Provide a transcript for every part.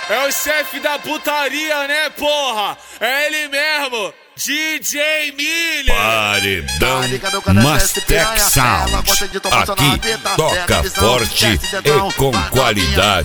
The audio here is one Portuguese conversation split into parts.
É o chefe da putaria, né, porra? É ele mesmo, DJ Miller. Paredão Mastec Sound. Aqui toca forte e com qualidade.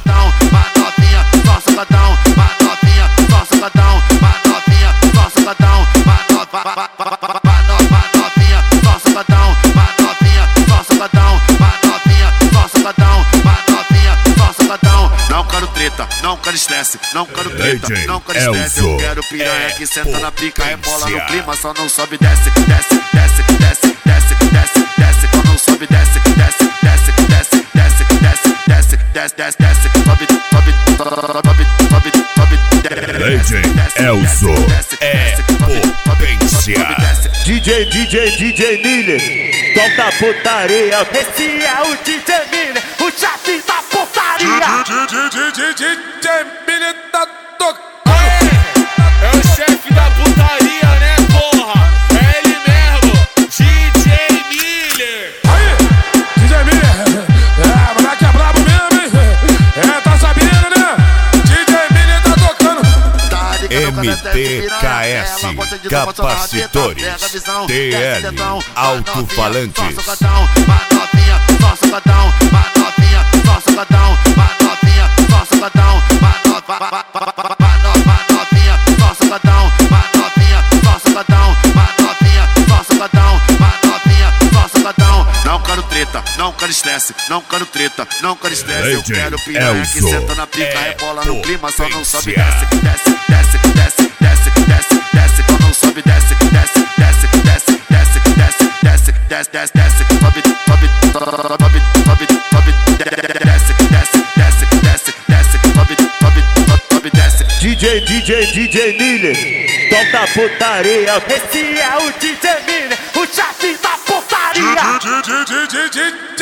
Não quero estresse, não quero treta, não quero estresse. Eu quero piranha que senta na pica, rebola no clima, só não sobe, desce, desce, desce, desce, desce, desce, desce, só não sobe, desce, desce, desce, desce, desce, desce, desce, desce, desce, desce, sobe, sobe, sobe, sobe, sobe, Legend Elzo é potência. DJ Miller, toca putaria. Esse é o DJ Miller, o chefe da putaria. DJ Miller tá tocando. É o chefe da putaria, né, porra? É ele mesmo, DJ Miller. Aí, DJ Miller, moleque é brabo mesmo, hein? Tá sabendo, né? DJ Miller tá tocando. MTKS Capacitores TL Alto-Falantes. Não quero treta, não quero estresse, não quero treta, não quero estresse. Eu quero piranha que senta na pica, rebola no clima, só não sobe, desce, desce, desce, desce, desce, desce, desce, só não sobe, desce, desce, desce, desce, desce, desce, desce, desce, desce, desce, sobe, sobe, sobe, sobe, sobe, desce, desce, desce, desce, desce, sobe, sobe, sobe, desce. DJ Miller, toca putaria. Esse é o DJ Miller, o chefe da putaria.